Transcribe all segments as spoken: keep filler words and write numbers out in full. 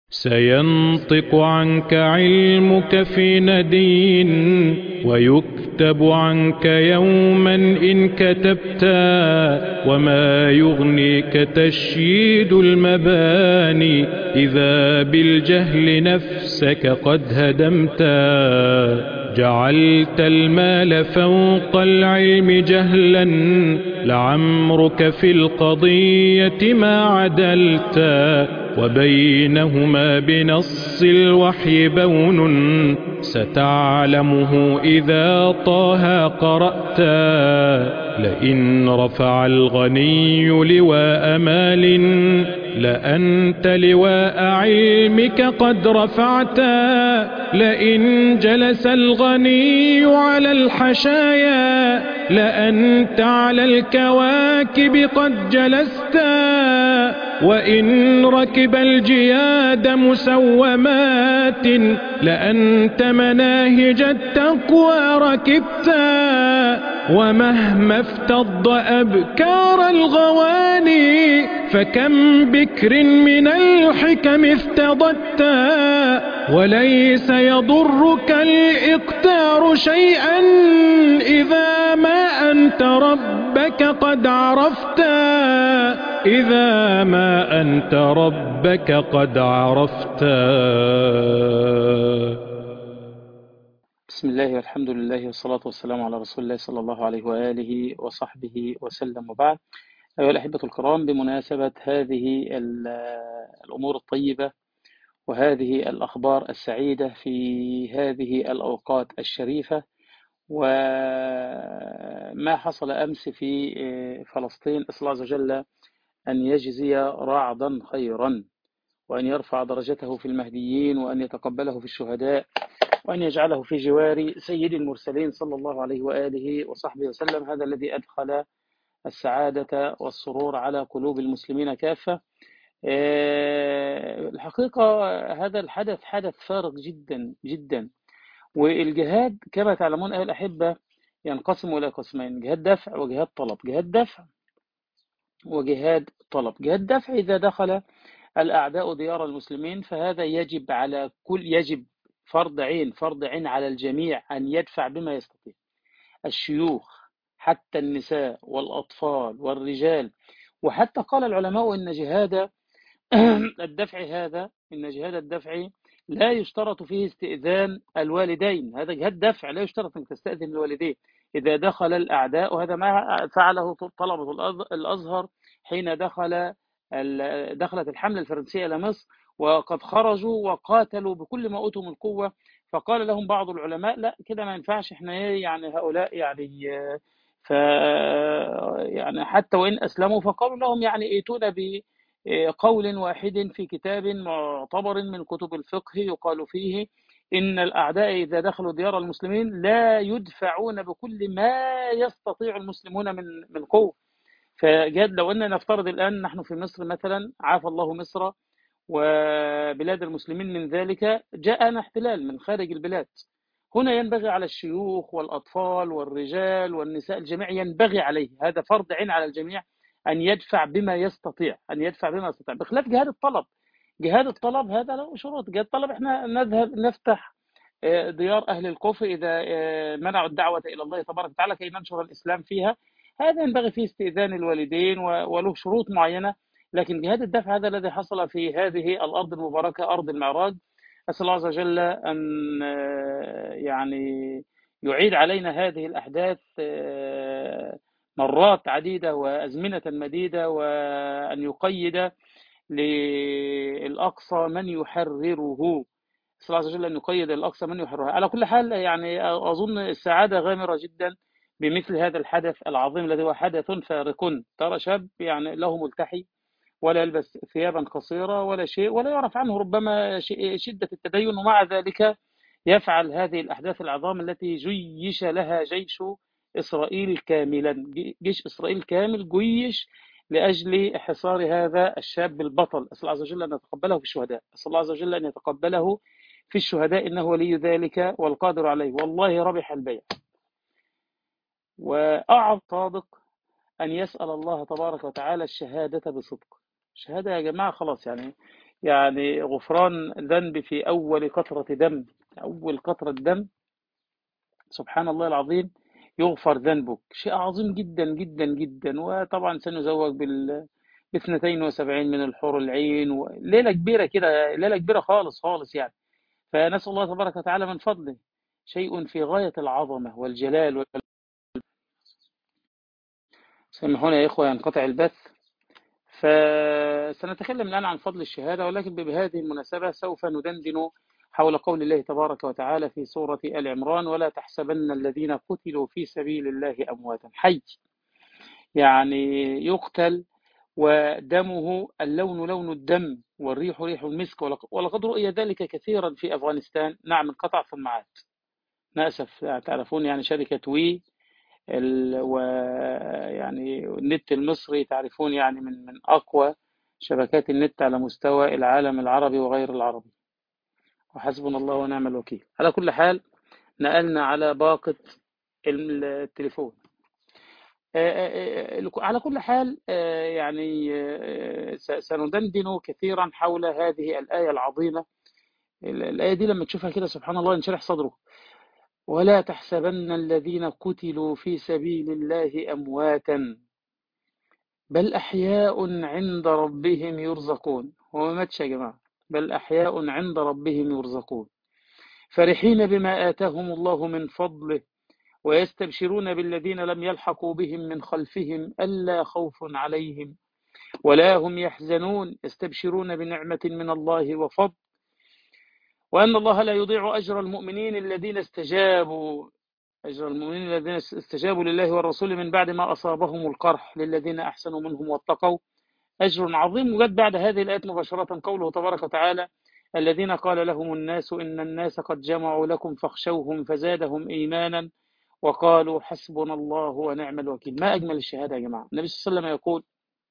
سينطق عنك علمك في ندين ويكتب عنك يوما إن كتبتا، وما يغنيك تشييد المباني إذا بالجهل نفسك قد هدمتا. جعلت المال فوق العلم جهلا، لعمرك في القضية ما عدلتا، وبينهما بنص الوحي بون ستعلمه إذا طه قرأتا. لئن رفع الغني لواء مال، لأنت لواء علمك قد رفعتا. لئن جلس الغني على الحشايا، لأنت على الكواكب قد جلستا. وإن ركب الجياد مسومات، لأنت مناهج التقوى ركبتا. ومهما افتض أبكار الغواني، فكم بكر من الحكم افتضتا. وليس يضرك الإقتار شيئا إذا ما أنت ربك قد عرفتا. إذا ما أنت ربك قد عرفتا. بسم الله والحمد لله والصلاة والسلام على رسول الله صلى الله عليه وآله وصحبه وسلم، وبعد. أيها الأحبة الكرام، بمناسبة هذه الأمور الطيبة وهذه الأخبار السعيدة في هذه الأوقات الشريفة، وما حصل أمس في فلسطين، أسأل الله عز وجل أن يجزي رعدا خيرا، وأن يرفع درجته في المهديين، وأن يتقبله في الشهداء، وأن يجعله في جوار سيد المرسلين صلى الله عليه وآله وصحبه وسلم. هذا الذي أدخل السعادة والسرور على قلوب المسلمين كافة. الحقيقة هذا الحدث حدث فارق جدا جدا. والجهاد كما تعلمون أيها الأحبة ينقسم إلى قسمين: جهاد دفع وجهاد طلب. جهاد دفع وجهاد طلب. جهاد دفع إذا دخل الأعداء ديار المسلمين، فهذا يجب على كل يجب فرض عين فرض عين على الجميع أن يدفع بما يستطيع، الشيوخ حتى النساء والأطفال والرجال. وحتى قال العلماء إن جهاد الدفع هذا إن جهاد الدفع لا يشترط فيه استئذان الوالدين. هذا جهاد دفع لا يشترط أن تستأذن الوالدين إذا دخل الأعداء، وهذا ما فعله طلبة الأزهر حين دخل دخلت الحملة الفرنسية إلى مصر، وقد خرجوا وقاتلوا بكل ما أوتوا من قوة. فقال لهم بعض العلماء: لا، كده ما ينفعش، احنا يعني هؤلاء يعني ف يعني حتى وإن أسلموا، فقالوا لهم يعني ائتونا بقول واحد في كتاب معتبر من كتب الفقه يقال فيه إن الأعداء إذا دخلوا ديار المسلمين لا يدفعون بكل ما يستطيع المسلمون من من قوة. فجاد لو أننا نفترض الآن نحن في مصر مثلا، عافى الله مصر وبلاد المسلمين من ذلك، جاءنا احتلال من خارج البلاد. هنا ينبغي على الشيوخ والأطفال والرجال والنساء الجميع، ينبغي عليه، هذا فرض عين على الجميع، أن يدفع بما يستطيع أن يدفع بما يستطيع بخلاف جهاد الطلب. جهاد الطلب هذا له شروط. جهاد الطلب احنا نذهب نفتح ديار أهل الكفر إذا منعوا الدعوة إلى الله تبارك وتعالى كي ننشر الإسلام فيها، هذا ينبغي فيه استئذان الوالدين وله شروط معينة. لكن جهاد الدفع هذا الذي حصل في هذه الأرض المباركة، أرض المعراج، أسأل الله عز وجل أن يعني يعيد علينا هذه الأحداث مرات عديدة وأزمنة مديدة، وأن يقيد للأقصى من يحرره. أسأل الله عز وجل أن يقيد الأقصى من يحررها. على كل حال يعني أظن السعادة غامرة جدا بمثل هذا الحدث العظيم الذي هو حدث فارق. ترى شاب يعني له ملتحي ولا يلبس ثيابا قصيرة ولا شيء، ولا يعرف عنه ربما شدة التدين، ومع ذلك يفعل هذه الأحداث العظام التي جيش لها جيش إسرائيل كاملا. جيش إسرائيل كامل جيش لأجل حصار هذا الشاب البطل. أسأل الله عز وجل أن يتقبله في الشهداء. أسأل الله عز وجل أن يتقبله في الشهداء، إنه ولي ذلك والقادر عليه. والله ربح البيع. وأعظم صادق أن يسأل الله تبارك وتعالى الشهادة بصدق. شهادة يا جماعة خلاص، يعني يعني غفران ذنب في أول قطرة دم، أول قطرة دم، سبحان الله العظيم، يغفر ذنبك. شيء عظيم جدا جدا جدا. وطبعا سنزوج بال باثنتين وسبعين من الحور العين، وليلة كبيرة كده، ليلة كبيرة خالص خالص يعني. فنسأل الله تبارك وتعالى من فضله، شيء في غاية العظمة والجلال وال... سامحونا يا إخوة ينقطع البث. فسنتكلم الآن عن فضل الشهادة، ولكن بهذه المناسبة سوف ندندن حول قول الله تبارك وتعالى في سورة آل عمران: ولا تحسبن الذين قتلوا في سبيل الله أمواتا. حي يعني يقتل، ودمه اللون لون الدم، والريح ريح المسك، ولقد رؤي ذلك كثيرا في أفغانستان. نعم، انقطع ثم عاد، نأسف. تعرفون يعني شركة وي ال... ويعني النت المصري، تعرفون يعني من من أقوى شبكات النت على مستوى العالم العربي وغير العربي، وحسبنا الله ونعم الوكيل. على كل حال، نقلنا على باقة التليفون. على كل حال، يعني سندندن كثيرا حول هذه الآية العظيمة. الآية دي لما تشوفها كده سبحان الله ينشرح صدره. ولا تحسبن الذين قتلوا في سبيل الله أمواتا بل أحياء عند ربهم يرزقون. هو ما ماتش يا جماعة، بل أحياء عند ربهم يرزقون، فرحين بما آتاهم الله من فضله، ويستبشرون بالذين لم يلحقوا بهم من خلفهم ألا خوف عليهم ولا هم يحزنون، يستبشرون بنعمة من الله وفضل، وأن الله لا يضيع أجر المؤمنين الذين استجابوا أجر المؤمنين الذين استجابوا لله والرسول من بعد ما أصابهم القرح، للذين أحسنوا منهم واتقوا أجر عظيم. وجد بعد هذه الآية مباشرة قوله تبارك وتعالى: الذين قال لهم الناس إن الناس قد جمعوا لكم فاخشوهم فزادهم إيمانا وقالوا حسبنا الله ونعم الوكيل. ما أجمل الشهادة يا جماعة. النبي صلى الله عليه وسلم يقول: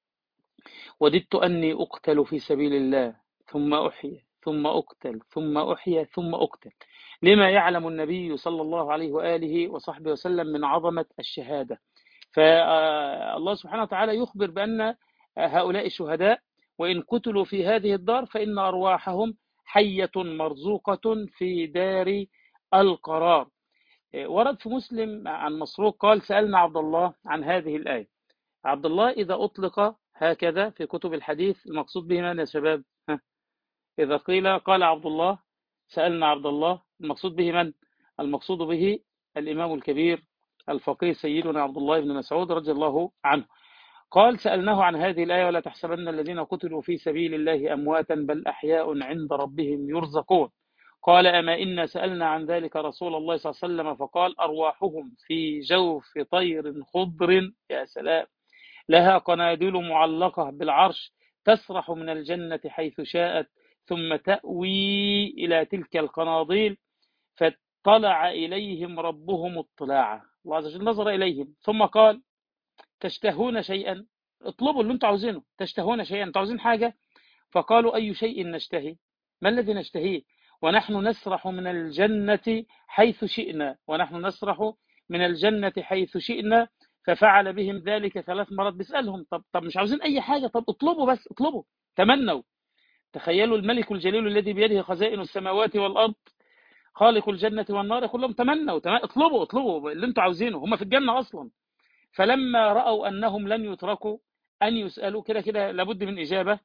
وددت أني أقتل في سبيل الله ثم أحيى ثم أقتل ثم أحيى ثم أقتل، لما يعلم النبي صلى الله عليه وآله وصحبه وسلم من عظمة الشهادة. فالله سبحانه وتعالى يخبر بأن هؤلاء الشهداء وإن قتلوا في هذه الدار فإن أرواحهم حية مرزوقة في دار القرار. ورد في مسلم عن مسروق قال: سألنا عبد الله عن هذه الآية. عبد الله إذا أطلق هكذا في كتب الحديث المقصود به من يا شباب؟ ها؟ إذا قيل قال عبد الله، سألنا عبد الله، المقصود به من؟ المقصود به الإمام الكبير الفقيه سيدنا عبد الله بن مسعود رضي الله عنه. قال: سألناه عن هذه الآية: ولا تحسبن الذين قتلوا في سبيل الله أمواتا بل أحياء عند ربهم يرزقون. قال: أما إنا سألنا عن ذلك رسول الله صلى الله عليه وسلم فقال: أرواحهم في جوف طير خضر، يا سلام، لها قناديل معلقة بالعرش تسرح من الجنة حيث شاءت ثم تأوي إلى تلك القناضيل فاطلع إليهم ربهم اطلاعا. الله عز وجل نظر إليهم ثم قال: تشتهون شيئا؟ اطلبوا اللي انتم عاوزينه. تشتهون شيئا، انتم عاوزين حاجة؟ فقالوا: أي شيء نشتهي؟ ما الذي نشتهيه؟ ونحن نسرح من الجنة حيث شئنا، ونحن نسرح من الجنة حيث شئنا. ففعل بهم ذلك ثلاث مرات. بيسألهم: طب طب مش عاوزين أي حاجة؟ طب اطلبوا، بس اطلبوا، تمنوا. تخيلوا الملك الجليل الذي بيده خزائن السماوات والأرض، خالق الجنة والنار، يقول لهم: تمنوا، تمنوا، اطلبوا اطلبوا اللي انتم عاوزينه. هم في الجنة أصلا. فلما رأوا أنهم لن يتركوا أن يسألوا، كده كده لابد من إجابة.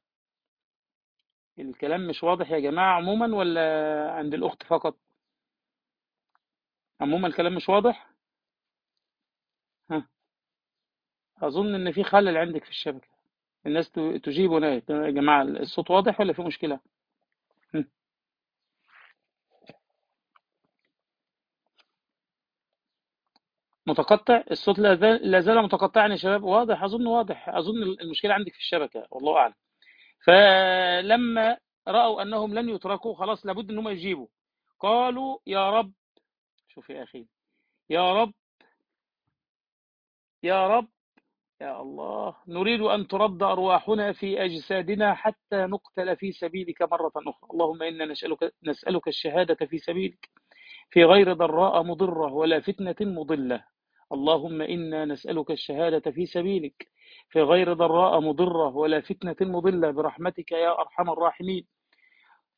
الكلام مش واضح يا جماعة عموما ولا عند الأخت فقط؟ عموما الكلام مش واضح. ها، أظن إن في خلل عندك في الشبكة. الناس تجيبنا يا جماعة، الصوت واضح ولا في مشكلة؟ هم. متقطع الصوت، لا زال لا زال متقطعا يا شباب. واضح؟ أظن واضح. أظن المشكلة عندك في الشبكة، والله أعلم. فلما رأوا أنهم لن يتركوا، خلاص لابد أنهم يجيبوا، قالوا: يا رب، شوف يا أخي، يا رب يا رب يا الله، نريد أن ترد أرواحنا في أجسادنا حتى نقتل في سبيلك مرة أخرى. اللهم إنا نسألك, نسألك الشهادة في سبيلك في غير ضراء مضرة ولا فتنة مضلة. اللهم إنا نسألك الشهادة في سبيلك في غير ضراء مضرة ولا فتنة مضلة برحمتك يا أرحم الراحمين.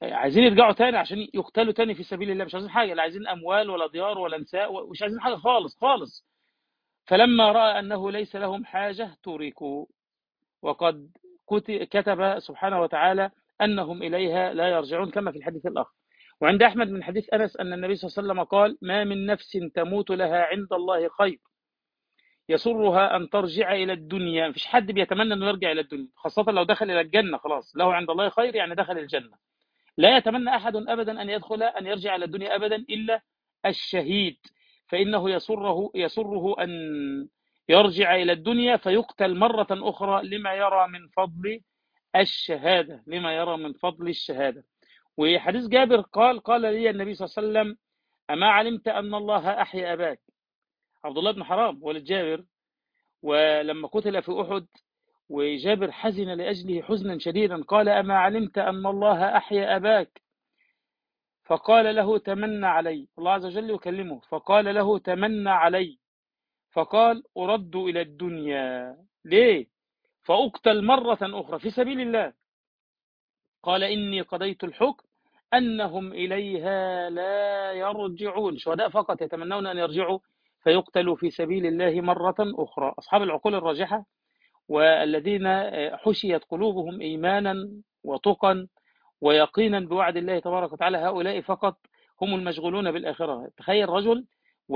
عايزين يرجعوا تاني عشان يقتلوا تاني في سبيل الله، مش عايزين حاجة، لا عايزين أموال ولا ديار ولا نساء، مش عايزين حاجة خالص خالص. فلما رأى أنه ليس لهم حاجة تركوا، وقد كتب سبحانه وتعالى أنهم إليها لا يرجعون كما في الحديث الآخر. وعند أحمد من حديث أنس أن النبي صلى الله عليه وسلم قال: ما من نفس تموت لها عند الله خير يسرها أن ترجع إلى الدنيا. مفيش حد بيتمنى أنه يرجع إلى الدنيا، خاصة لو دخل إلى الجنة خلاص له عند الله خير، يعني دخل الجنة. لا يتمنى أحد أبدا أن يدخل أن يرجع إلى الدنيا أبدا إلا الشهيد، فإنه يسره يسره أن يرجع إلى الدنيا فيقتل مرة أخرى لما يرى من فضل الشهادة، لما يرى من فضل الشهادة. وحديث جابر قال: قال لي النبي صلى الله عليه وسلم: أما علمت أن الله أحيا أباك؟ عبد الله بن حرام ولد جابر، ولما قتل في أحد وجابر حزن لأجله حزنا شديدا، قال: أما علمت أن الله أحيا أباك؟ فقال له: تمنى علي. الله عز وجل يكلمه فقال له: تمنى علي. فقال: أرد إلى الدنيا ليه؟ فأقتل مرة أخرى في سبيل الله. قال: إني قضيت الحكم أنهم إليها لا يرجعون. شهداء فقط يتمنون أن يرجعوا فيقتلوا في سبيل الله مرة أخرى. أصحاب العقول الراجحة والذين حشيت قلوبهم إيمانا وتقا ويقينا بوعد الله تبارك وتعالى، هؤلاء فقط هم المشغولون بالآخرة. تخيل رجل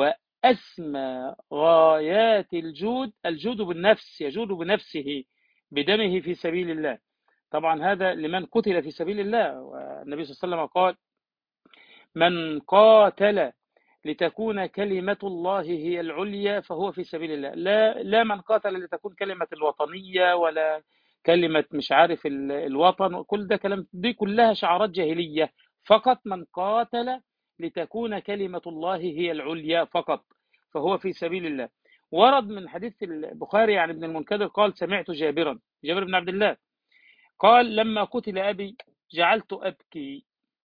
وأسمى غايات الجود الجود بالنفس، يجود بنفسه بدمه في سبيل الله. طبعا هذا لمن قتل في سبيل الله. والنبي صلى الله عليه وسلم قال: من قاتل لتكون كلمة الله هي العليا فهو في سبيل الله. لا لا من قاتل لتكون كلمة الوطنية ولا كلمة مش عارف الوطن، كل ده كلام، دي كلها شعارات جاهلية. فقط من قاتل لتكون كلمة الله هي العليا فقط فهو في سبيل الله. ورد من حديث البخاري عن ابن المنكدر قال: سمعت جابرا جابر بن عبد الله قال: لما قتل أبي جعلت أبكي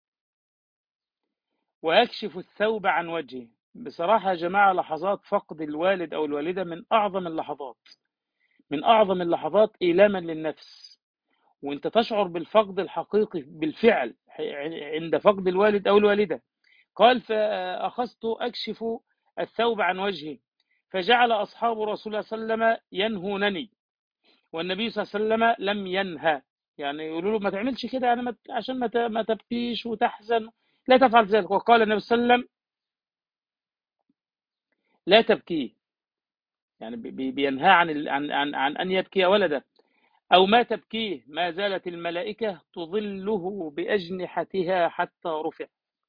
ويكشف الثوب عن وجهه. بصراحة يا جماعة، لحظات فقد الوالد أو الوالدة من أعظم اللحظات، من أعظم اللحظات إيلاما للنفس، وأنت تشعر بالفقد الحقيقي بالفعل عند فقد الوالد أو الوالدة. قال: فأخذت أكشف الثوب عن وجهي فجعل أصحاب رسول الله صلى الله عليه وسلم ينهونني، والنبي صلى الله عليه وسلم لم ينهى، يعني يقولوا له ما تعملش كده يعني عشان ما تبكيش وتحزن، لا تفعل ذلك. وقال النبي صلى الله عليه وسلم: لا تبكيه، يعني بينهى عن عن عن, عن أن يبكي ولده، أو ما تبكيه، ما زالت الملائكة تظله بأجنحتها حتى رفع.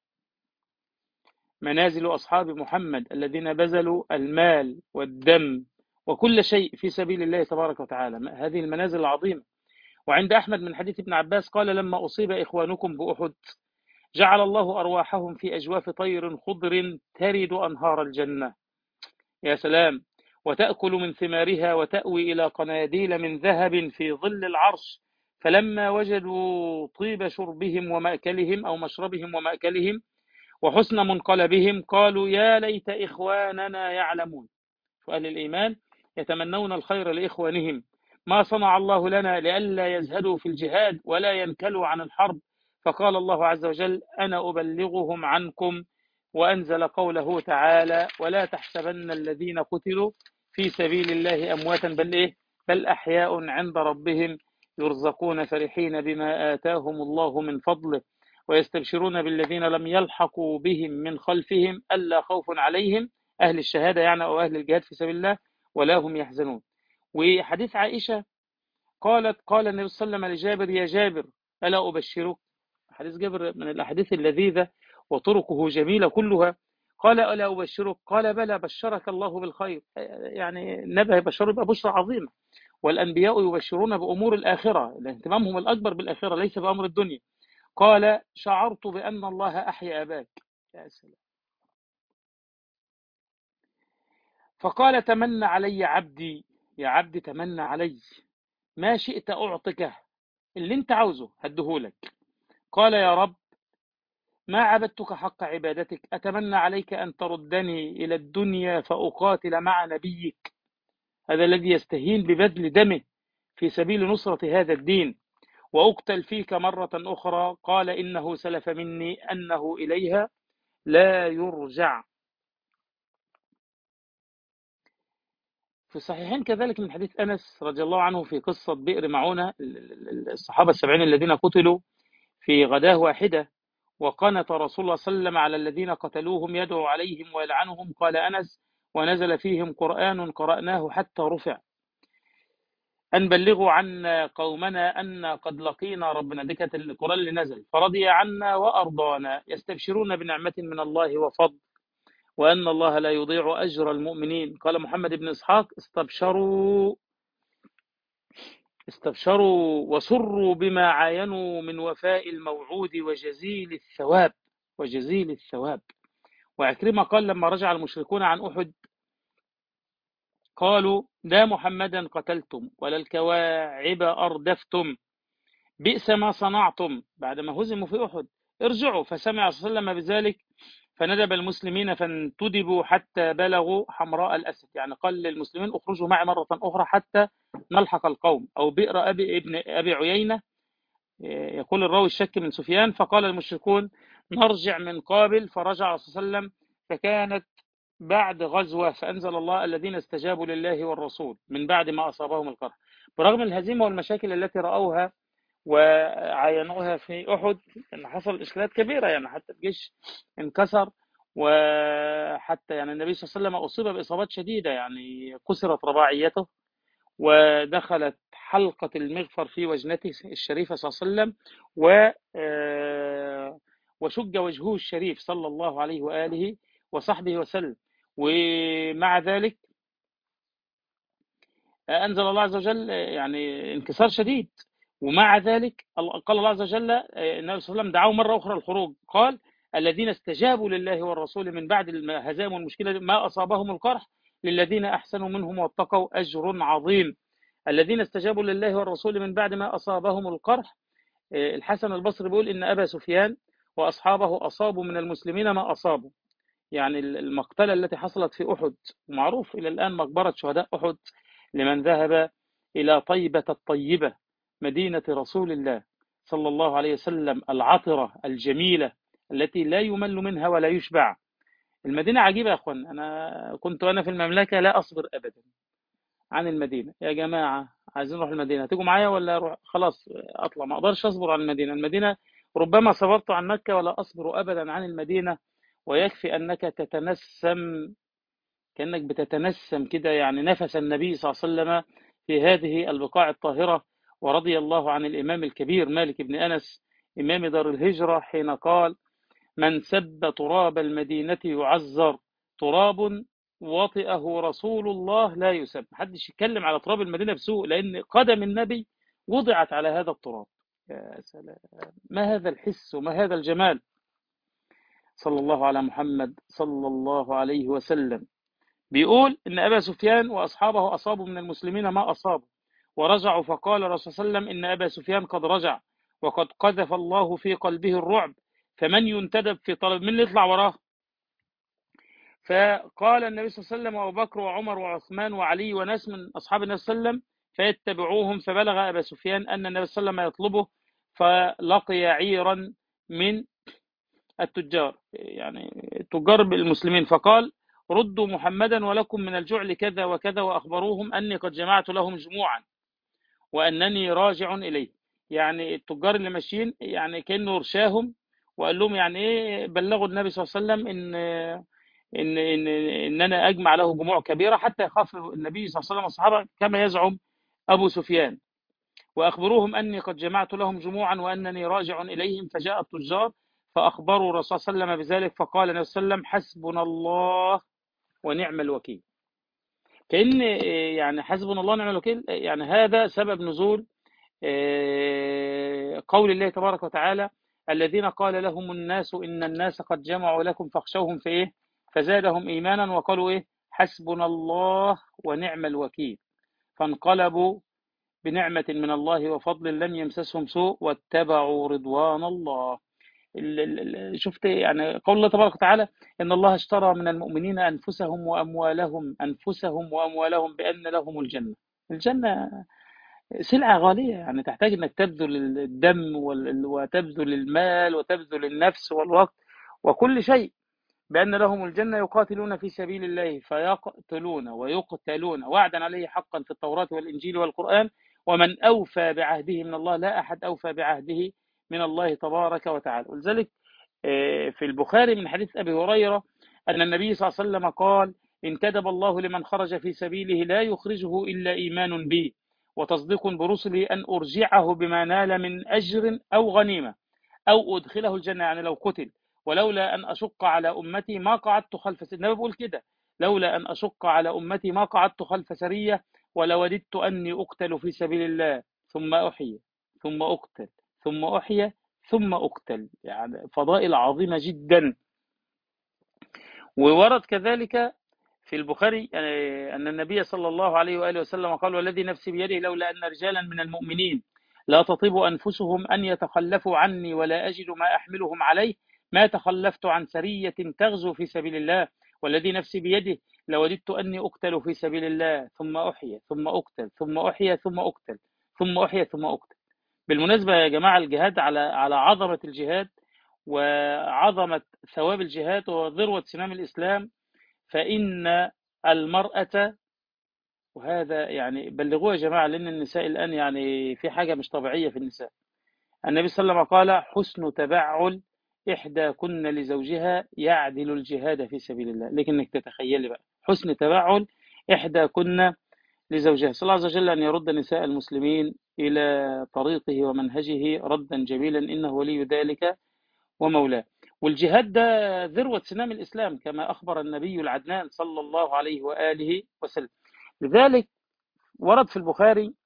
منازل أصحاب محمد الذين بذلوا المال والدم وكل شيء في سبيل الله تبارك وتعالى، هذه المنازل العظيمة. وعند أحمد من حديث ابن عباس قال: لما أصيب إخوانكم بأحد جعل الله أرواحهم في أجواف طير خضر ترد أنهار الجنة. يا سلام! وتأكل من ثمارها وتأوي إلى قناديل من ذهب في ظل العرش. فلما وجدوا طيب شربهم ومأكلهم أو مشربهم ومأكلهم وحسن منقلبهم قالوا: يا ليت إخواننا يعلمون. وأهل الإيمان يتمنون الخير لإخوانهم. ما صنع الله لنا لئلا يزهدوا في الجهاد ولا ينكلوا عن الحرب. فقال الله عز وجل: أنا أبلغهم عنكم. وأنزل قوله تعالى: ولا تحسبن الذين قتلوا في سبيل الله أمواتا بل إيه بل أحياء عند ربهم يرزقون فرحين بما آتاهم الله من فضله ويستبشرون بالذين لم يلحقوا بهم من خلفهم ألا خوف عليهم، أهل الشهادة يعني أو أهل الجهاد في سبيل الله، ولا هم يحزنون. وحديث عائشة قالت: قال النبي صلى الله عليه وسلم لجابر: يا جابر ألا أبشرك؟ حديث جابر من الأحاديث اللذيذة وطرقه جميلة كلها. قال: ألا أبشرك؟ قال: بلى، بشرك الله بالخير. يعني النبي يبشر يبقى بشرى عظيمة، والأنبياء يبشرون بأمور الآخرة، اهتمامهم الأكبر بالآخرة ليس بأمر الدنيا. قال: شعرت بأن الله أحيا أباك. يا سلام! فقال: تمنى علي عبدي، يا عبدي تمنى علي ما شئت أعطكه، اللي انت عاوزه هديهولك. قال: يا رب ما عبدتك حق عبادتك، أتمنى عليك أن تردني إلى الدنيا فأقاتل مع نبيك، هذا الذي يستهين ببذل دمه في سبيل نصرة هذا الدين. وأقتل فيك مرة أخرى. قال إنه سلف مني أنه إليها لا يرجع. في الصحيحين كذلك من حديث أنس رضي الله عنه في قصة بئر معونة، الصحابة السبعين الذين قتلوا في غداة واحدة، وقنت رسول الله صلى الله عليه وسلم على الذين قتلوهم يدعو عليهم ويلعنهم. قال أنس: ونزل فيهم قرآن قرأناه حتى رفع أن بلغوا عنا قومنا أن قد لقينا ربنا. دي كانت القرآن اللي نزل: فرضي عنا وأرضانا يستبشرون بنعمة من الله وفضل وأن الله لا يضيع أجر المؤمنين. قال محمد بن إسحاق: استبشروا استبشروا وسروا بما عاينوا من وفاء الموعود وجزيل الثواب وجزيل الثواب. وعكرمة قال: لما رجع المشركون عن أحد قالوا: لا محمدا قتلتم ولا الكواعب أردفتم، بئس ما صنعتم بعدما هزموا في أحد، ارجعوا. فسمع صلى الله عليه وسلم بذلك فندب المسلمين فانتدبوا حتى بلغوا حمراء الأسد، يعني قال للمسلمين: اخرجوا معي مرة أخرى حتى نلحق القوم. أو بئر أبي, ابن أبي عيينة، يقول الراوي الشك من سفيان: فقال المشركون: نرجع من قابل. فرجع صلى الله عليه وسلم فكانت بعد غزوة، فأنزل الله: الذين استجابوا لله والرسول من بعد ما أصابهم القرح. برغم الهزيمة والمشاكل التي رأوها وعاينوها في أحد، أن حصل إشكالات كبيرة، يعني حتى الجيش انكسر، وحتى يعني النبي صلى الله عليه وسلم أصيب بإصابات شديدة، يعني كسرت رباعيته ودخلت حلقة المغفر في وجنته الشريفة صلى الله عليه وسلم، و وشج وجهه الشريف صلى الله عليه وآله وصحبه وسلم. ومع ذلك أنزل الله عز وجل يعني انكسار شديد، ومع ذلك قال الله عز وجل: النبي صلى الله عليه وسلم دعاه مرة أخرى الخروج، قال: الذين استجابوا لله والرسول من بعد الهزائم والمشكلة ما أصابهم القرح للذين أحسنوا منهم واتقوا أجر عظيم. الذين استجابوا لله والرسول من بعد ما أصابهم القرح، الحسن البصري بيقول إن أبا سفيان وأصحابه أصابوا من المسلمين ما أصابوا، يعني المقتلة التي حصلت في أحد، معروف إلى الآن مقبرة شهداء أحد لمن ذهب إلى طيبة الطيبة مدينة رسول الله صلى الله عليه وسلم العطرة الجميلة التي لا يمل منها ولا يشبع. المدينة عجيبة يا أخوان، أنا كنت وأنا في المملكة لا أصبر أبدا عن المدينة. يا جماعة عايزين نروح المدينة، تيجوا معايا ولا أروح؟ خلاص أطلع، ما أقدرش أصبر عن المدينة. المدينة ربما صبرت عن مكة ولا أصبر أبدا عن المدينة. ويكفي أنك تتنسم، كأنك بتتنسم كده، يعني نفس النبي صلى الله عليه وسلم في هذه البقاع الطاهرة. ورضي الله عن الإمام الكبير مالك بن أنس إمام دار الهجرة حين قال: من سب تراب المدينة يعذر، تراب وطئه رسول الله لا يسب. محدش يتكلم على تراب المدينة بسوء، لأن قدم النبي وضعت على هذا التراب. يا سلام، ما هذا الحس وما هذا الجمال. صلى الله على محمد صلى الله عليه وسلم. بيقول إن أبا سفيان وأصحابه أصابوا من المسلمين ما أصابوا، ورجعوا. فقال الرسول صلى الله عليه وسلم: إن أبا سفيان قد رجع وقد قذف الله في قلبه الرعب، فمن ينتدب في طلب، من اللي يطلع وراه؟ فقال النبي صلى الله عليه وسلم: وأبو بكر وعمر وعثمان وعلي وناس من أصحاب النبي صلى الله عليه وسلم، فيتبعوهم. فبلغ أبا سفيان أن النبي صلى الله عليه وسلم يطلبه، فلقي عيرا من التجار، يعني تجار المسلمين، فقال: ردوا محمدا ولكم من الجعل كذا وكذا، وأخبروهم أني قد جمعت لهم جموعا وأنني راجع إليه. يعني التجار اللي ماشيين يعني كأنه رشاهم وقال لهم يعني إيه، بلغوا النبي صلى الله عليه وسلم إن إن إن إن أنا أجمع له جموع كبيرة حتى يخاف النبي صلى الله عليه وسلم والصحابة كما يزعم أبو سفيان، وأخبروهم أني قد جمعت لهم جموعا وأنني راجع إليهم. فجاء التجار فأخبروا الرسول صلى الله عليه وسلم بذلك، فقال النبي صلى الله عليه وسلم: حسبنا الله ونعم الوكيل. كأن يعني حسبنا الله ونعم الوكيل يعني هذا سبب نزول قول الله تبارك وتعالى: الذين قال لهم الناس إن الناس قد جمعوا لكم فاخشوهم في إيه فزادهم إيمانا وقالوا إيه حسبنا الله ونعم الوكيل، فانقلبوا بنعمة من الله وفضل لم يمسسهم سوء واتبعوا رضوان الله. شفت يعني قول الله تبارك وتعالى: إن الله اشترى من المؤمنين أنفسهم وأموالهم أنفسهم وأموالهم بأن لهم الجنة. الجنة سلعة غالية، يعني تحتاج انك تبذل الدم وال- وتبذل المال وتبذل النفس والوقت وكل شيء، بأن لهم الجنة يقاتلون في سبيل الله فيقتلون ويقتلون وعدا عليه حقا في التوراة والإنجيل والقرآن، ومن أوفى بعهده من الله لا أحد أوفى بعهده من الله تبارك وتعالى. ولذلك آه، في البخاري من حديث أبي هريرة أن النبي صلى الله عليه وسلم قال: انتدب الله لمن خرج في سبيله لا يخرجه إلا إيمان بي وتصديق برسله أن أرجعه بما نال من أجر أو غنيمة أو أدخله الجنة، يعني لو قتل، ولولا أن أشق على أمتي ما قعدت خلف سرية. النبي بيقول كده: لولا أن أشق على أمتي ما قعدت خلف سرية ولوددت أني أقتل في سبيل الله ثم أحيي ثم أقتل ثم أحيي ثم أقتل. يعني فضائل عظيمة جدا. وورد كذلك في البخاري آه، أن النبي صلى الله عليه وآله وسلم قال: والذي نفسي بيده لولا أن رجالا من المؤمنين لا تطيب أنفسهم أن يتخلفوا عني ولا أجد ما أحملهم عليه ما تخلفت عن سرية تغزو في سبيل الله، والذي نفسي بيده لوددت أني أقتل في سبيل الله ثم أحيى ثم أقتل ثم أحيى ثم أقتل ثم أحيى ثم أقتل. بالمناسبة يا جماعة، الجهاد على على عظمة الجهاد وعظمة ثواب الجهاد وذروة سنام الإسلام، فإن المرأة، وهذا يعني بلغوه يا جماعة لأن النساء الآن يعني في حاجة مش طبيعية في النساء. النبي صلى الله عليه وسلم قال: حسن تبعل إحدى كن لزوجها يعدل الجهاد في سبيل الله. لكن إنك تتخيلي بقى حسن تبعل إحدى كن لزوجها. صلى الله عز وجل أن يرد نساء المسلمين إلى طريقه ومنهجه ردا جميلا، إنه ولي ذلك ومولاه. والجهاد ده ذروة سنام الإسلام كما أخبر النبي العدنان صلى الله عليه وآله وسلم. لذلك ورد في البخاري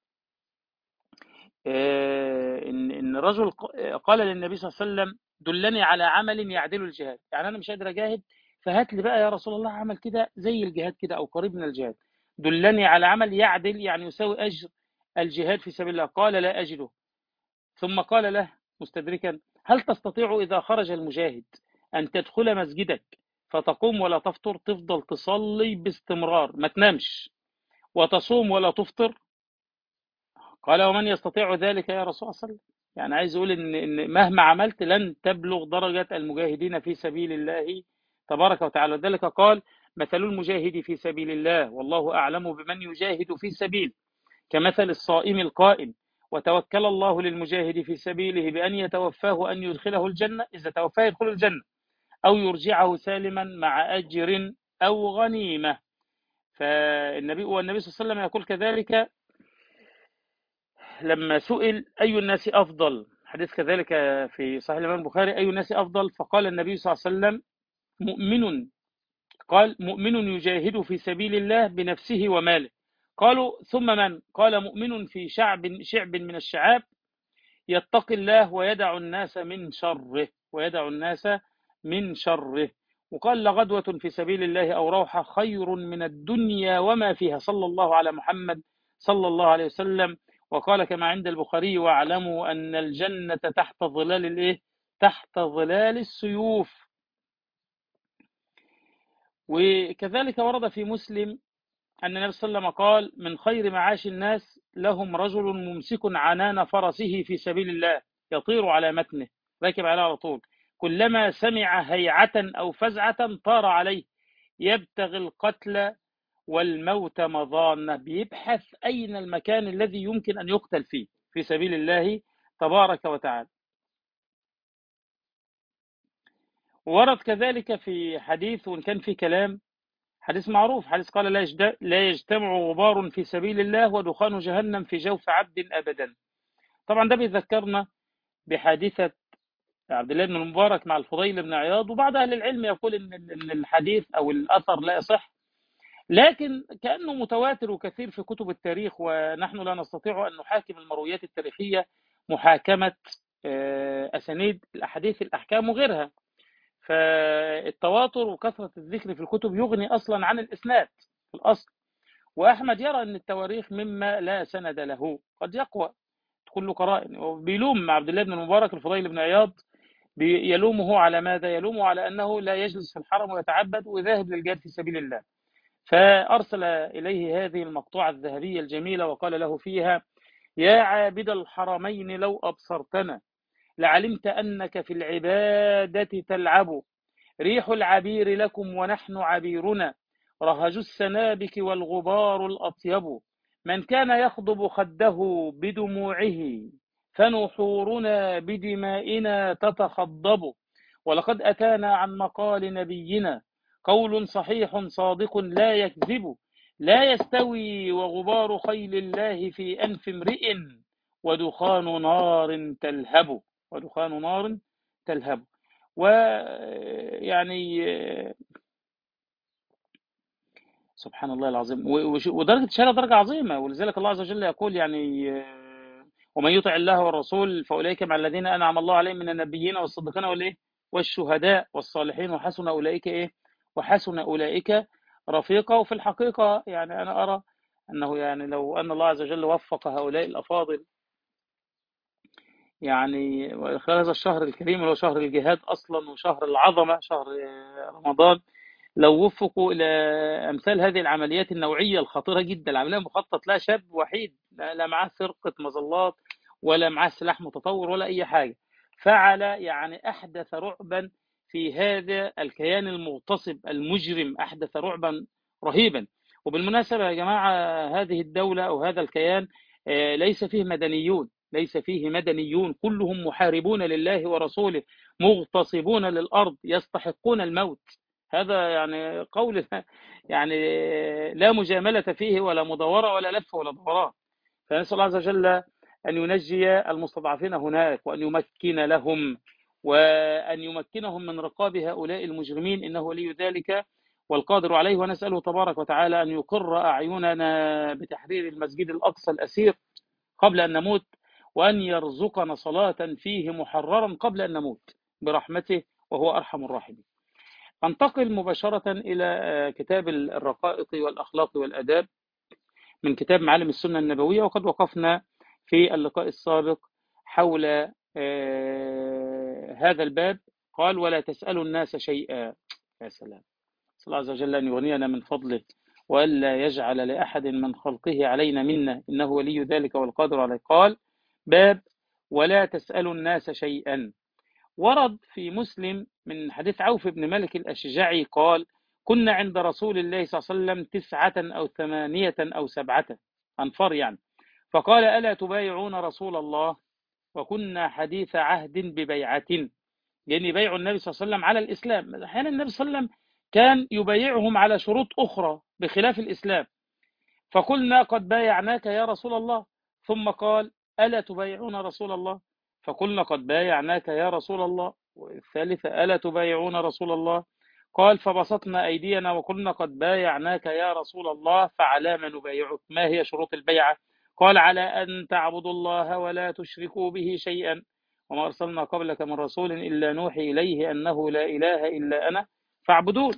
آه، إن إن رجل قال للنبي صلى الله عليه وسلم: دلني على عمل يعدل الجهاد. يعني أنا مش قادر أجاهد، فهات لي بقى يا رسول الله عمل كده زي الجهاد كده أو قريب من الجهاد. دلني على عمل يعدل يعني يساوي أجر الجهاد في سبيل الله. قال: لا أجده. ثم قال له مستدركا: هل تستطيع إذا خرج المجاهد أن تدخل مسجدك فتقوم ولا تفطر، تفضل تصلي باستمرار ما تنامش، وتصوم ولا تفطر؟ قال: ومن يستطيع ذلك يا رسول الله صلى الله عليه وسلم؟ يعني عايز يقول إن, إن مهما عملت لن تبلغ درجة المجاهدين في سبيل الله تبارك وتعالى. ذلك قال: مثل المجاهد في سبيل الله والله أعلم بمن يجاهد في سبيل كمثل الصائم القائم، وتوكل الله للمجاهد في سبيله بأن يتوفاه أن يدخله الجنة، إذا توفاه يدخل الجنة، أو يرجعه سالما مع أجر أو غنيمة. فالنبي والنبي صلى الله عليه وسلم يقول كذلك لما سئل: أي الناس أفضل؟ حديث كذلك في صحيح الإمام البخاري: أي الناس أفضل؟ فقال النبي صلى الله عليه وسلم: مؤمن قال: مؤمن يجاهد في سبيل الله بنفسه وماله. قالوا: ثم من؟ قال: مؤمن في شعب شعب من الشعاب يتقي الله ويدع الناس من شره ويدع الناس من شره. وقال: لغدوة في سبيل الله أو روحة خير من الدنيا وما فيها. صلى الله على محمد صلى الله عليه وسلم. وقال كما عند البخاري: واعلموا أن الجنة تحت ظلال الإيه؟ تحت ظلال السيوف. وكذلك ورد في مسلم أن النبي صلى الله عليه وسلم قال: من خير معاش الناس لهم رجل ممسك عنان فرسه في سبيل الله يطير على متنه، راكب عليه على طول، كلما سمع هيعة أو فزعة طار عليه يبتغي القتل والموت مظانة، بيبحث أين المكان الذي يمكن أن يقتل فيه في سبيل الله تبارك وتعالى. ورد كذلك في حديث وإن كان في كلام، حديث معروف، حديث قال: لا يجد- لا يجتمع غبار في سبيل الله ودخان جهنم في جوف عبد أبدا. طبعا ده بيذكرنا بحادثة عبد الله بن المبارك مع الفضيل بن عياض. وبعض أهل العلم يقول إن إن الحديث أو الأثر لا يصح، لكن كأنه متواتر وكثير في كتب التاريخ، ونحن لا نستطيع أن نحاكم المرويات التاريخية محاكمة آه، أسانيد الأحاديث الأحكام وغيرها. فالتواتر وكثرة الذكر في الكتب يغني أصلا عن الإسناد في الأصل. وأحمد يرى أن التواريخ مما لا سند له قد يقوى كل قرائن، وبيلوم عبد الله بن المبارك الفضيل بن عياض، يلومه على ماذا؟ يلومه على أنه لا يجلس في الحرم ويتعبد ويذهب للجهاد في سبيل الله. فأرسل إليه هذه المقطوعة الذهبية الجميلة وقال له فيها: يا عابد الحرمين لو أبصرتنا لعلمت أنك في العبادة تلعب. ريح العبير لكم ونحن عبيرنا رهج السنابك والغبار الأطيب. من كان يخضب خده بدموعه فنحورنا بدمائنا تتخضب. ولقد أتانا عن مقال نبينا قول صحيح صادق لا يكذب. لا يستوي وغبار خيل الله في أنف امرئ ودخان نار تلهب. ودخان نار تلهب. ويعني سبحان الله العظيم. ودرجة الشهادة درجة عظيمة، ولذلك الله عز وجل يقول يعني ومن يطع الله والرسول فأولئك مع الذين أنعم الله عليهم من النبيين والصديقين والإيه والشهداء والصالحين وحسن أولئك إيه وحسن أولئك رفيقا. وفي الحقيقة يعني أنا أرى أنه يعني لو أن الله عز وجل وفق هؤلاء الأفاضل يعني خلال هذا الشهر الكريم اللي هو شهر الجهاد أصلا وشهر العظمة شهر رمضان، لو وفقوا إلى أمثال هذه العمليات النوعية الخطيرة جدا، العملية مخطط لها شاب وحيد لا معاه فرقة مظلات ولا معاه سلاح متطور ولا أي حاجة، فعل يعني أحدث رعبا في هذا الكيان المغتصب المجرم، أحدث رعبا رهيبا. وبالمناسبة يا جماعة هذه الدولة أو هذا الكيان ليس فيه مدنيون، ليس فيه مدنيون، كلهم محاربون لله ورسوله مغتصبون للأرض يستحقون الموت. هذا يعني قول يعني لا مجاملة فيه ولا مدورة ولا لف ولا دوران. فنسأل الله عز وجل أن ينجي المستضعفين هناك وأن يمكن لهم وأن يمكنهم من رقاب هؤلاء المجرمين، إنه ولي ذلك والقادر عليه. ونسأله تبارك وتعالى أن يقر أعيننا بتحرير المسجد الأقصى الأسير قبل أن نموت، وأن يرزقنا صلاة فيه محررا قبل أن نموت برحمته وهو أرحم الراحمين. أنتقل مباشرة إلى كتاب الرقائق والأخلاق والأداب من كتاب معالم السنة النبوية. وقد وقفنا في اللقاء السابق حول هذا الباب. قال ولا تسألوا الناس شيئا. يا سلام، صلى الله عز وجل أن يغنينا من فضله وألا يجعل لأحد من خلقه علينا منا، إنه ولي ذلك والقادر عليه. قال باب ولا تسألوا الناس شيئا. ورد في مسلم من حديث عوف بن مالك الأشجعي قال كنا عند رسول الله صلى الله عليه وسلم تسعة أو ثمانية أو سبعة أنفر يعني، فقال ألا تبايعون رسول الله؟ وكنا حديث عهد ببيعة، يعني بيع النبي صلى الله عليه وسلم على الإسلام. أحيانا النبي صلى الله عليه وسلم كان يبايعهم على شروط أخرى بخلاف الإسلام، فقلنا قد بايعناك يا رسول الله، ثم قال ألا تبايعون رسول الله؟ فقلنا قد بايعناك يا رسول الله. والثالثة ألا تبايعون رسول الله؟ قال فبسطنا أيدينا وقلنا قد بايعناك يا رسول الله، فعلى ما نبايعك؟ ما هي شروط البيعة؟ قال على أن تعبدوا الله ولا تشركوا به شيئا وما أرسلنا قبلك من رسول إلا نوحي إليه أنه لا إله إلا أنا فاعبدون.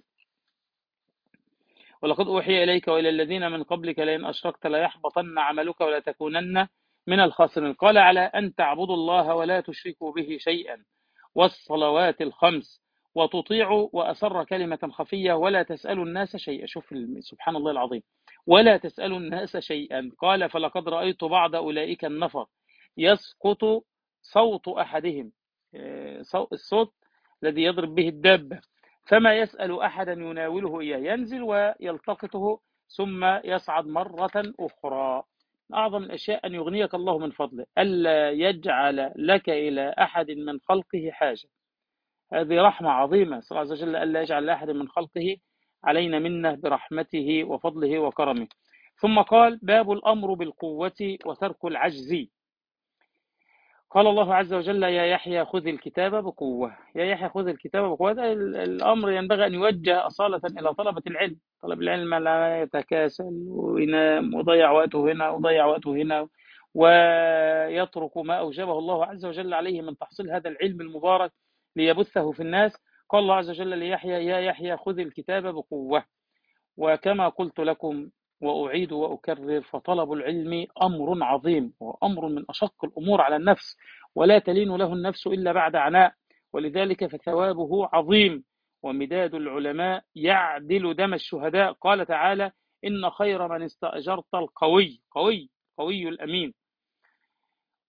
ولقد أوحي إليك وإلى الذين من قبلك لئن أشركت ليحبطن عملك ولا تكونن من الخاسرين. قال على أن تعبدوا الله ولا تشركوا به شيئا والصلوات الخمس وتطيعوا، وأسر كلمة خفية ولا تسألوا الناس شيئا. شوف سبحان الله العظيم، ولا تسألوا الناس شيئا. قال فلقد رأيت بعض أولئك النفر يسقط صوت أحدهم، الصوت الذي يضرب به الدابة، فما يسأل أحدا يناوله إياه، ينزل ويلتقطه ثم يصعد مرة أخرى. أعظم الأشياء أن يغنيك الله من فضله، ألا يجعل لك إلى أحد من خلقه حاجة. هذه رحمة عظيمة، صلى الله عز وجل ألا يجعل لأحد من خلقه علينا منه برحمته وفضله وكرمه. ثم قال باب الأمر بالقوة وترك العجز. قال الله عز وجل يا يحيى خذ الكتاب بقوة. يا يحيى خذ الكتاب بقوة. الأمر ينبغي أن يوجه أصالة إلى طلبة العلم. طلب العلم لا يتكاسل وينام وضيع وقته هنا وضيع وقته هنا ويترك ما أوجبه الله عز وجل عليه من تحصيل هذا العلم المبارك ليبثه في الناس. قال الله عز وجل ليحيى يا يحيى خذ الكتاب بقوة. وكما قلت لكم وأعيد وأكرر، فطلب العلم أمر عظيم وأمر من أشق الأمور على النفس، ولا تلين له النفس إلا بعد عناء، ولذلك فثوابه عظيم، ومداد العلماء يعدل دم الشهداء. قال تعالى إن خير من استأجرت القوي قوي قوي الأمين.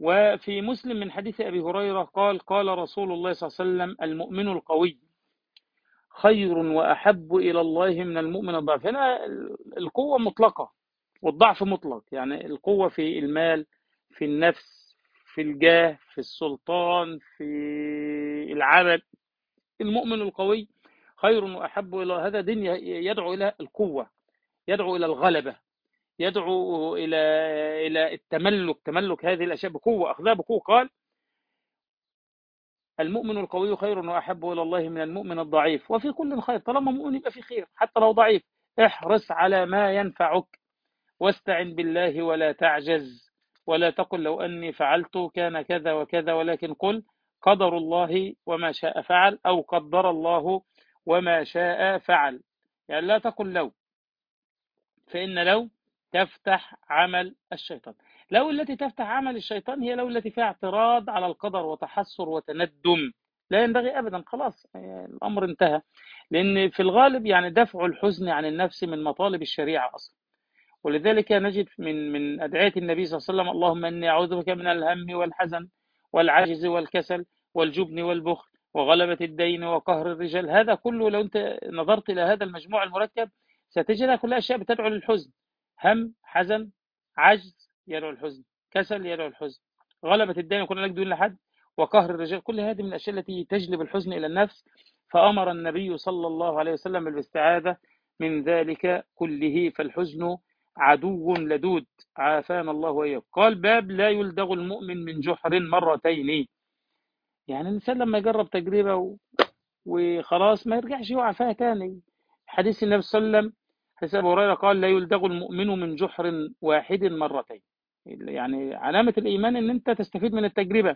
وفي مسلم من حديث أبي هريرة قال قال رسول الله صلى الله عليه وسلم المؤمن القوي خير وأحب إلى الله من المؤمن الضعيف. هنا القوة مطلقة والضعف مطلق، يعني القوة في المال، في النفس، في الجاه، في السلطان، في العمل. المؤمن القوي خير وأحب إلى هذا دين يدعو إلى القوة، يدعو إلى الغلبة، يدعو إلى إلى التملك، تملك هذه الأشياء بقوة، أخذها بقوة. قال المؤمن القوي خير وأحب إلى الله من المؤمن الضعيف، وفي كل خير. طالما مؤمن يبقى في خير حتى لو ضعيف. احرص على ما ينفعك واستعن بالله ولا تعجز، ولا تقل لو أني فعلت كان كذا وكذا، ولكن قل قدر الله وما شاء فعل، أو قدر الله وما شاء فعل. يعني لا تقل لو، فإن لو تفتح عمل الشيطان. لو التي تفتح عمل الشيطان هي لو التي فيها اعتراض على القدر وتحسر وتندم. لا ينبغي أبدا، خلاص الأمر انتهى. لأن في الغالب يعني دفع الحزن عن النفس من مطالب الشريعة أصلا. ولذلك نجد من من أدعية النبي صلى الله عليه وسلم اللهم إني أعوذ بك من الهم والحزن والعجز والكسل والجبن والبخل وغلبة الدين وقهر الرجال. هذا كله لو أنت نظرت إلى هذا المجموع المركب ستجدها كلها أشياء بتدعو للحزن. هم، حزن، عجز يدعو الحزن، كسل يدعو الحزن، غلبة الدين يكون لك دون لحد، وقهر الرجال. كل هذه من الأشياء التي تجلب الحزن إلى النفس. فأمر النبي صلى الله عليه وسلم بالاستعاذة من ذلك كله. فالحزن عدو لدود، عافانا الله وإياكم. قال باب لا يلدغ المؤمن من جحر مرتين. يعني الإنسان لما يجرب تجربة و... وخلاص ما يرجعش يقع فيها تاني. حديث النبي صلى الله عليه وسلم، حديث أبو هريرة قال لا يلدغ المؤمن من جحر واحد مرتين. يعني علامة الإيمان إن أنت تستفيد من التجربة.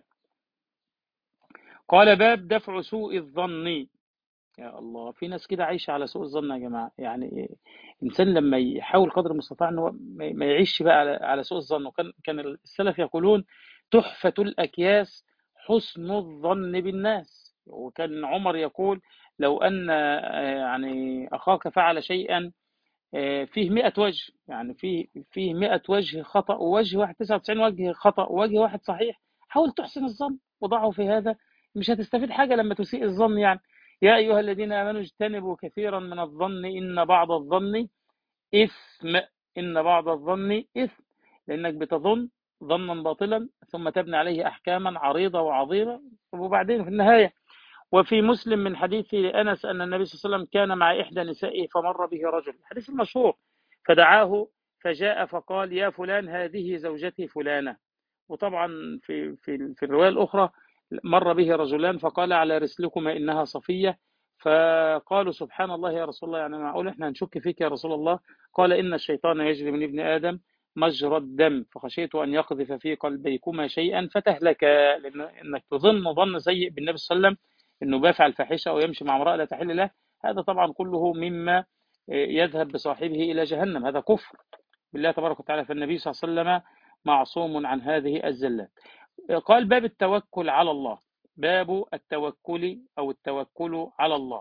قال باب دفع سوء الظن. يا الله، في ناس كده عايشة على سوء الظن يا جماعة. يعني الإنسان لما يحاول قدر المستطاع إنه ما يعيش بقى على على سوء الظن. وكان كان السلف يقولون تحفة الأكياس حسن الظن بالناس. وكان عمر يقول لو أن يعني أخاك فعل شيئا فيه مئة وجه، يعني فيه فيه مئة وجه خطأ ووجه واحد، تسعة وتسعين وجه خطأ ووجه واحد صحيح، حاول تحسن الظن وضعه في هذا. مش هتستفيد حاجة لما تسيء الظن. يعني يا أيها الذين آمنوا اجتنبوا كثيرا من الظن إن بعض الظن إثم. إن بعض الظن إثم، لأنك بتظن ظنا باطلا ثم تبني عليه أحكاما عريضة وعظيمة، وبعدين في النهاية. وفي مسلم من حديث أنس أن النبي صلى الله عليه وسلم كان مع إحدى نسائه فمر به رجل، الحديث المشهور، فدعاه فجاء فقال يا فلان هذه زوجتي فلانة. وطبعا في في في الرواية الأخرى مر به رجلان فقال على رسلكما إنها صفية. فقالوا سبحان الله يا رسول الله، يعني معقول احنا هنشك فيك يا رسول الله؟ قال إن الشيطان يجري من ابن آدم مجرى الدم، فخشيت أن يقذف في قلبيكما شيئا فتهلكا. لأن إنك تظن ظن سيء بالنبي صلى الله عليه وسلم انه بيفعل فاحشه او يمشي مع امراه لا تحل له، هذا طبعا كله مما يذهب بصاحبه الى جهنم. هذا كفر بالله تبارك وتعالى. فالنبي صلى الله عليه وسلم معصوم عن هذه الزلات. قال باب التوكل على الله. باب التوكل او التوكل على الله.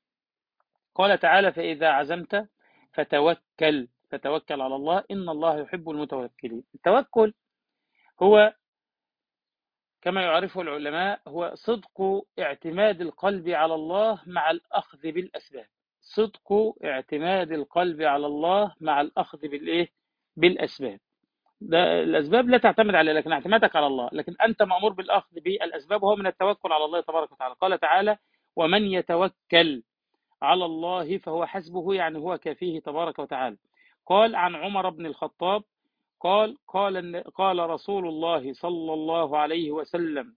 قال تعالى فاذا عزمت فتوكل فتوكل على الله ان الله يحب المتوكلين. التوكل هو كما يعرفه العلماء هو صدق اعتماد القلب على الله مع الأخذ بالأسباب. صدق اعتماد القلب على الله مع الأخذ بالإيه؟ بالأسباب. ده الأسباب لا تعتمد عليه، لكن اعتمادك على الله. لكن أنت مأمور بالأخذ بالأسباب، وهو من التوكل على الله تبارك وتعالى. قال تعالى ومن يتوكل على الله فهو حسبه، يعني هو كافيه تبارك وتعالى. قال عن عمر بن الخطاب قال قال قال رسول الله صلى الله عليه وسلم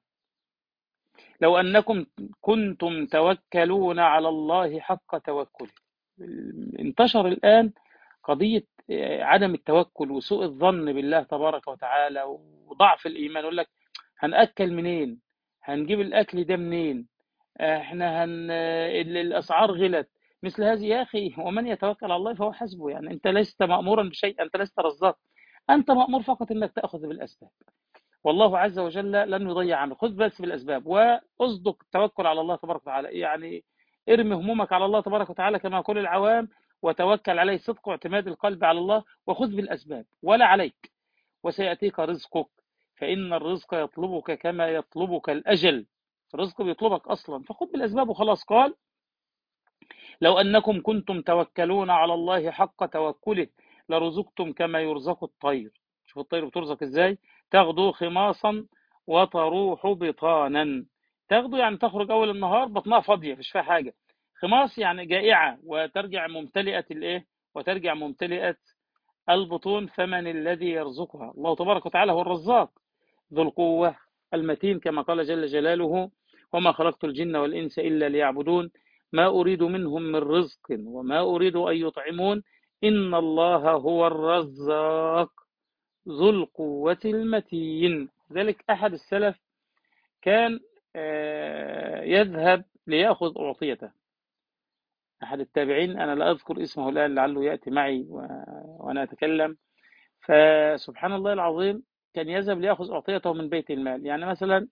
لو أنكم كنتم توكلون على الله حق توكله. انتشر الآن قضية عدم التوكل وسوء الظن بالله تبارك وتعالى وضعف الإيمان. يقول لك هنأكل منين؟ هنجيب الأكل ده منين؟ احنا هن الأسعار غلت. مثل هذه يا أخي، ومن يتوكل على الله فهو حسبه. يعني أنت لست مأمورا بشيء، أنت لست رزاق، أنت مأمور فقط أنك تأخذ بالأسباب. والله عز وجل لن يضيع عنك، خذ بس بالأسباب واصدق التوكل على الله تبارك وتعالى. يعني ارمي همومك على الله تبارك وتعالى كما يقول العوام، وتوكل عليه، صدق واعتماد القلب على الله، وخذ بالأسباب ولا عليك، وسيأتيك رزقك. فإن الرزق يطلبك كما يطلبك الأجل. الرزق بيطلبك أصلا، فخذ بالأسباب وخلاص. قال لو أنكم كنتم توكلون على الله حق توكله لرزقتم كما يرزق الطير. شوف الطير بترزق إزاي؟ تغدو خماصا وتروح بطانا. تغدو يعني تخرج أول النهار بطنها فاضية مش فيها حاجة. خماص يعني جائعة وترجع ممتلئة الإيه؟ وترجع ممتلئة البطون. فمن الذي يرزقها؟ الله تبارك وتعالى هو الرزاق ذو القوة المتين، كما قال جل جلاله وما خلقت الجن والإنس إلا ليعبدون ما أريد منهم من رزق وما أريد أن يطعمون إن الله هو الرزاق ذو القوة المتين. ذلك أحد السلف كان يذهب ليأخذ أعطيته. أحد التابعين أنا لا أذكر اسمه الآن لعله يأتي معي وأنا أتكلم. فسبحان الله العظيم كان يذهب ليأخذ أعطيته من بيت المال. يعني مثلا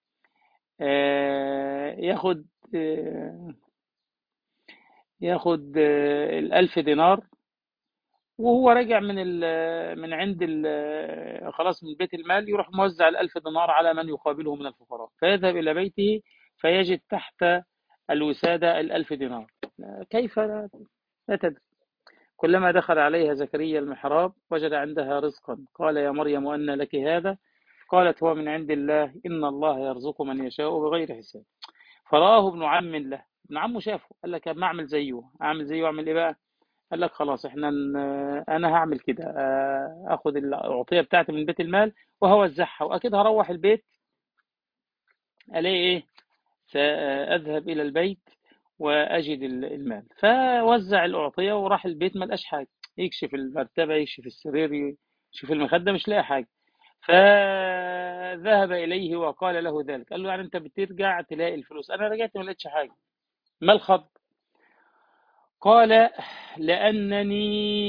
ياخد ياخد الألف دينار، وهو راجع من من عند خلاص من بيت المال يروح موزع الألف دينار على من يقابله من الفقراء. فيذهب إلى بيته فيجد تحت الوسادة الألف دينار. كيف لا تدري. كلما دخل عليها زكريا المحراب وجد عندها رزقا قال يا مريم أن لك هذا؟ قالت هو من عند الله إن الله يرزق من يشاء بغير حساب. فرآه ابن عم له، ابن عمه شافه قال لك ما أعمل زيه. أعمل زيه أعمل إيه بقى؟ قال لك خلاص إحنا أنا هعمل كده، أخذ الأعطية بتاعتي من بيت المال وهوزعها، وأكيد هروح البيت ألاقي إيه؟ سأذهب إلى البيت وأجد المال. فوزع الأعطية وراح البيت ما لقاش حاجة. يكشف المرتبة يكشف السرير يكشف المخدة مش لاقي حاجة. فذهب إليه وقال له ذلك. قال له يعني أنت بترجع تلاقي الفلوس، أنا رجعت ما لقيتش حاجة. ما الخط؟ قال لأنني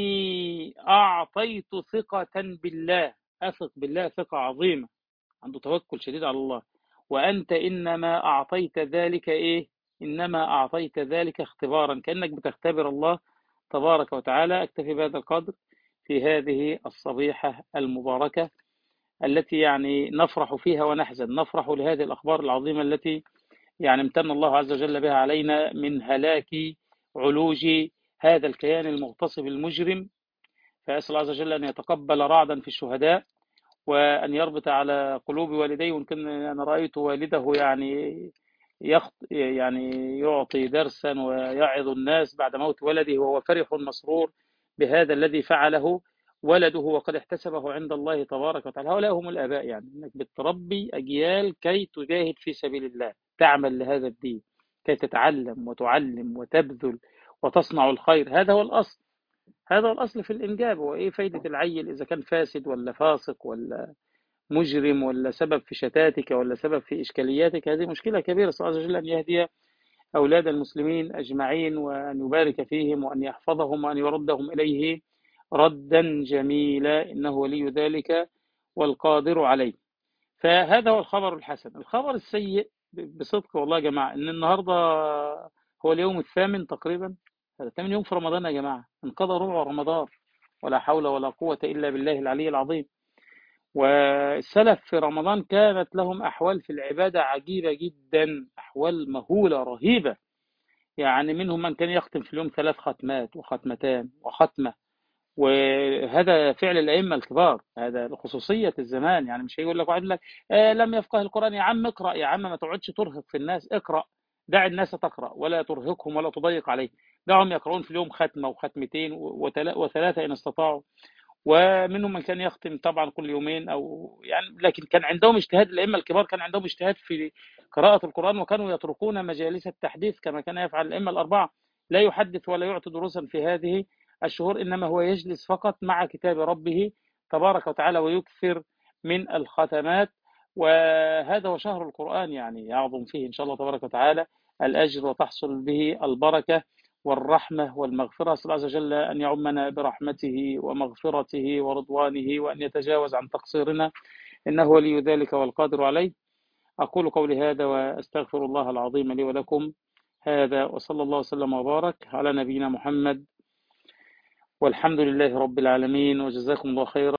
أعطيت ثقة بالله، أثق بالله ثقة عظيمة، عنده توكل شديد على الله. وأنت إنما أعطيت ذلك إيه؟ إنما أعطيت ذلك اختبارا، كأنك بتختبر الله تبارك وتعالى. أكتفي بهذا القدر في هذه الصبيحة المباركة التي يعني نفرح فيها ونحزن. نفرح لهذه الأخبار العظيمة التي يعني امتن الله عز وجل بها علينا من هلاك علوج هذا الكيان المغتصب المجرم. فأسأل الله عز وجل أن يتقبل رعدا في الشهداء وأن يربط على قلوب والديه. وإن كان أنا رأيت والده يعني يخط يعني يعطي درسا ويعظ الناس بعد موت ولده وهو فرح مسرور بهذا الذي فعله ولده وقد احتسبه عند الله تبارك وتعالى. هؤلاء هم الآباء، يعني أنك بتربي أجيال كي تجاهد في سبيل الله، تعمل لهذا الدين، كي تتعلم وتعلم وتبذل وتصنع الخير. هذا هو الأصل، هذا هو الأصل في الإنجاب. وإيه فايدة العيل إذا كان فاسد ولا فاسق ولا مجرم ولا سبب في شتاتك ولا سبب في إشكالياتك؟ هذه مشكلة كبيرة. صلى الله عليه وسلم أن يهدي أولاد المسلمين أجمعين وأن يبارك فيهم وأن يحفظهم وأن يردهم إليه ردا جميلا، إنه ولي ذلك والقادر عليه. فهذا هو الخبر الحسن. الخبر السيء بصدق والله يا جماعة إن النهاردة هو اليوم الثامن تقريبا، هذا ثامن يوم في رمضان يا جماعة، انقضى ربع رمضان، ولا حول ولا قوة إلا بالله العلي العظيم. والسلف في رمضان كانت لهم أحوال في العبادة عجيبة جدا، أحوال مهولة رهيبة. يعني منهم من كان يختم في اليوم ثلاث ختمات وختمتان وختمة، وهذا فعل الأئمة الكبار، هذا خصوصية الزمان. يعني مش هيقول لك واحد لك آه لم يفقه القرآن. يا عم اقرأ، يا عم ما تقعدش ترهق في الناس، اقرأ، دع الناس تقرأ ولا ترهقهم ولا تضيق عليهم. دعهم يقرؤون في اليوم ختمة وختمتين وثلاثة إن استطاعوا. ومنهم من كان يختم طبعا كل يومين أو يعني، لكن كان عندهم اجتهاد. الأئمة الكبار كان عندهم اجتهاد في قراءة القرآن، وكانوا يتركون مجالس التحديث كما كان يفعل الأئمة الأربعة. لا يحدث ولا يعطي دروسا في هذه الشهور، إنما هو يجلس فقط مع كتاب ربه تبارك وتعالى ويكثر من الختمات. وهذا هو شهر القرآن، يعني يعظم فيه إن شاء الله تبارك وتعالى الأجر وتحصل به البركة والرحمة والمغفرة. أسأل الله عز وجل أن يعمنا برحمته ومغفرته ورضوانه وأن يتجاوز عن تقصيرنا، إنه ولي ذلك والقادر عليه. أقول قولي هذا وأستغفر الله العظيم لي ولكم. هذا وصلى الله وسلم وبارك على نبينا محمد، والحمد لله رب العالمين، وجزاكم الله خيرا.